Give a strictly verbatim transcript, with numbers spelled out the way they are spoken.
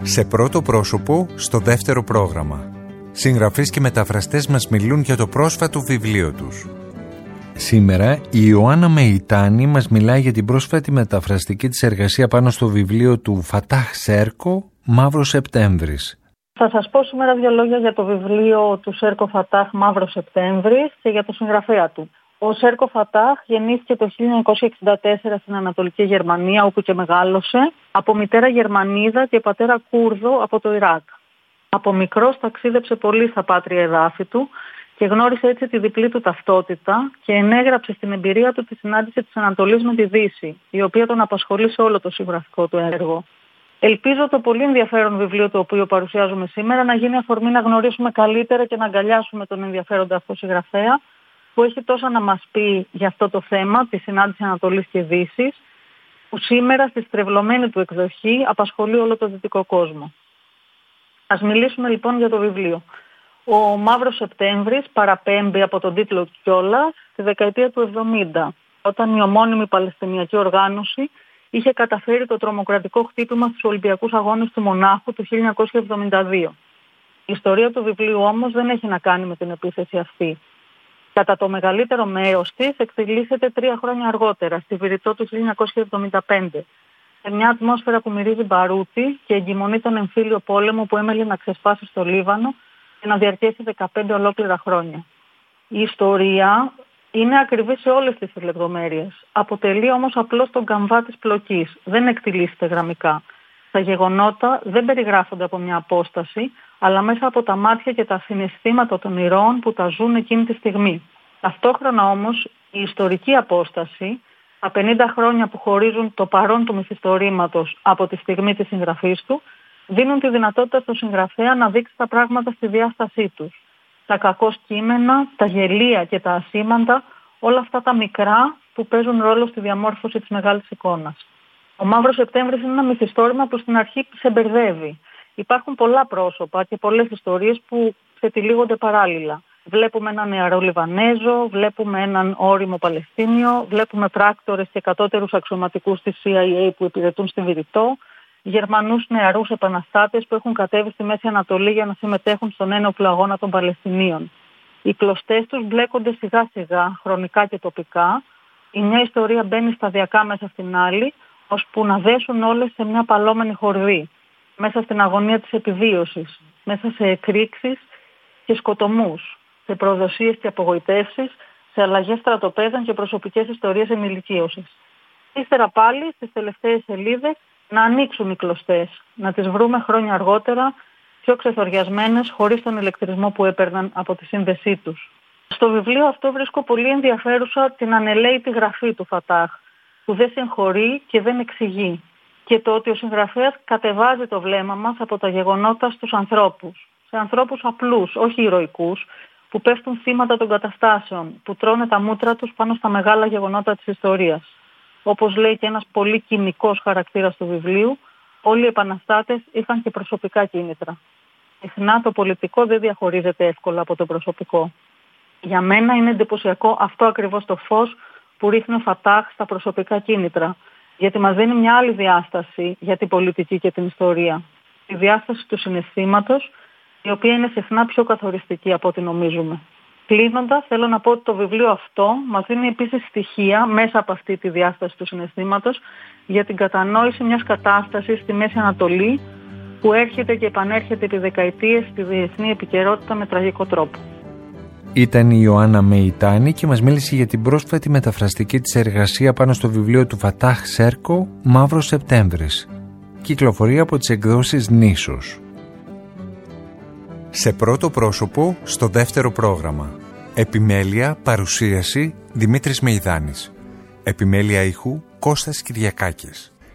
Σε πρώτο πρόσωπο, στο δεύτερο πρόγραμμα. Συγγραφείς και μεταφραστές μας μιλούν για το πρόσφατο βιβλίο τους. Σήμερα η Ιωάννα Μεϊτάνη μας μιλάει για την πρόσφατη μεταφραστική της εργασία πάνω στο βιβλίο του Φατάχ Σέρκο, Μαύρος Σεπτέμβρης. Θα σας πω σήμερα δύο λόγια για το βιβλίο του Σέρκο Φατάχ, Μαύρος Σεπτέμβρης, και για το συγγραφέα του. Ο Σέρκο Φατάχ γεννήθηκε το χίλια εννιακόσια εξήντα τέσσερα στην Ανατολική Γερμανία, όπου και μεγάλωσε, από μητέρα Γερμανίδα και πατέρα Κούρδο από το Ιράκ. Από μικρός ταξίδεψε πολύ στα πάτρια εδάφη του και γνώρισε έτσι τη διπλή του ταυτότητα και ενέγραψε στην εμπειρία του τη συνάντηση της Ανατολής με τη Δύση, η οποία τον απασχολεί σε όλο το συγγραφικό του έργο. Ελπίζω το πολύ ενδιαφέρον βιβλίο το οποίο παρουσιάζουμε σήμερα να γίνει αφορμή να γνωρίσουμε καλύτερα και να αγκαλιάσουμε τον ενδιαφέροντα αυτό συγγραφέα, που έχει τόσα να μας πει για αυτό το θέμα, τη συνάντηση Ανατολής και Δύσης, που σήμερα στη στρεβλωμένη του εκδοχή απασχολεί όλο το δυτικό κόσμο. Ας μιλήσουμε λοιπόν για το βιβλίο. Ο Μαύρος Σεπτέμβρης παραπέμπει από τον τίτλο κιόλας στη δεκαετία του εβδομήντα, όταν η ομώνυμη Παλαιστινιακή Οργάνωση είχε καταφέρει το τρομοκρατικό χτύπημα στους Ολυμπιακούς Αγώνες του Μονάχου του χίλια εννιακόσια εβδομήντα δύο. Η ιστορία του βιβλίου όμως δεν έχει να κάνει με την επίθεση αυτή. Κατά το μεγαλύτερο μέρος της εκτελήσεται τρία χρόνια αργότερα, στη Βηρητό του χίλια εννιακόσια εβδομήντα πέντε, σε μια ατμόσφαιρα που μυρίζει μπαρούτι και εγκυμονεί τον εμφύλιο πόλεμο που έμελε να ξεσπάσει στο Λίβανο και να διαρκέσει δεκαπέντε ολόκληρα χρόνια. Η ιστορία είναι ακριβή σε όλες τις λεπτομέρειες. Αποτελεί όμως απλώς τον καμβά της πλοκής. Δεν εκτιλήσεται γραμμικά. Τα γεγονότα δεν περιγράφονται από μια απόσταση, αλλά μέσα από τα μάτια και τα συναισθήματα των ηρώων που τα ζουν εκείνη τη στιγμή. Ταυτόχρονα όμως η ιστορική απόσταση, τα πενήντα χρόνια που χωρίζουν το παρόν του μυθιστορήματος από τη στιγμή της συγγραφής του, δίνουν τη δυνατότητα στον συγγραφέα να δείξει τα πράγματα στη διάστασή τους. Τα κακώς κείμενα, τα γελία και τα ασήμαντα, όλα αυτά τα μικρά που παίζουν ρόλο στη διαμόρφωση της μεγάλης εικόνας. Ο Μαύρος Σεπτέμβρης είναι ένα μυθιστόρημα που στην αρχή σε μπερδεύει. Υπάρχουν πολλά πρόσωπα και πολλές ιστορίες που ξετυλίγονται παράλληλα. Βλέπουμε έναν νεαρό Λιβανέζο, βλέπουμε έναν όριμο Παλαιστίνιο, βλέπουμε πράκτορες και κατώτερους αξιωματικούς της σι άι έι που υπηρετούν στη Βηρητό, Γερμανούς νεαρούς επαναστάτες που έχουν κατέβει στη Μέση Ανατολή για να συμμετέχουν στον ένοπλο αγώνα των Παλαιστινίων. Οι κλωστές τους μπλέκονται σιγά σιγά, χρονικά και τοπικά. Η μια ιστορία μπαίνει σταδιακά μέσα στην άλλη, ώσπου να δέσουν όλες σε μια παλόμενη χορδή, μέσα στην αγωνία της επιβίωσης, μέσα σε εκρήξεις και σκοτωμούς, σε προδοσίες και απογοητεύσεις, σε αλλαγές στρατοπέδων και προσωπικές ιστορίες ενηλικίωσης. Ύστερα πάλι, στις τελευταίες σελίδες, να ανοίξουν οι κλωστές, να τις βρούμε χρόνια αργότερα, πιο ξεθοριασμένες, χωρίς τον ηλεκτρισμό που έπαιρναν από τη σύνδεσή τους. Στο βιβλίο αυτό βρίσκω πολύ ενδιαφέρουσα την ανελαίτη γραφή του Φατάχ, που δεν συγχωρεί και δεν εξηγεί, και το ότι ο συγγραφέας κατεβάζει το βλέμμα μας από τα γεγονότα στους ανθρώπους, σε ανθρώπους απλούς, όχι ηρωικούς, που πέφτουν θύματα των καταστάσεων, που τρώνε τα μούτρα τους πάνω στα μεγάλα γεγονότα της ιστορίας. Όπως λέει και ένας πολύ κοινικός χαρακτήρας του βιβλίου, όλοι οι επαναστάτες είχαν και προσωπικά κίνητρα. Συχνά το πολιτικό δεν διαχωρίζεται εύκολα από το προσωπικό. Για μένα είναι εντυπωσιακό αυτό ακριβώς το φως που ρίχνει ο Φατάχ στα προσωπικά κίνητρα, γιατί μας δίνει μια άλλη διάσταση για την πολιτική και την ιστορία. Τη διάσταση του συναισθήματος, η οποία είναι συχνά πιο καθοριστική από ό,τι νομίζουμε. Κλείνοντας, θέλω να πω ότι το βιβλίο αυτό μας δίνει επίσης στοιχεία μέσα από αυτή τη διάσταση του συναισθήματος για την κατανόηση μιας κατάστασης στη Μέση Ανατολή που έρχεται και επανέρχεται επί δεκαετίες στη διεθνή επικαιρότητα με τραγικό τρόπο. Ήταν η Ιωάννα Μεϊτάνη και μας μίλησε για την πρόσφατη μεταφραστική της εργασία πάνω στο βιβλίο του Φατάχ Σέρκο, Μαύρος Σεπτέμβρης. Κυκλοφορεί από τις εκδόσεις Νήσος. Σε πρώτο πρόσωπο, στο δεύτερο πρόγραμμα. Επιμέλεια, παρουσίαση, Δημήτρης Μεϊδάνης. Επιμέλεια ήχου, Κώστας Κυριακάκης.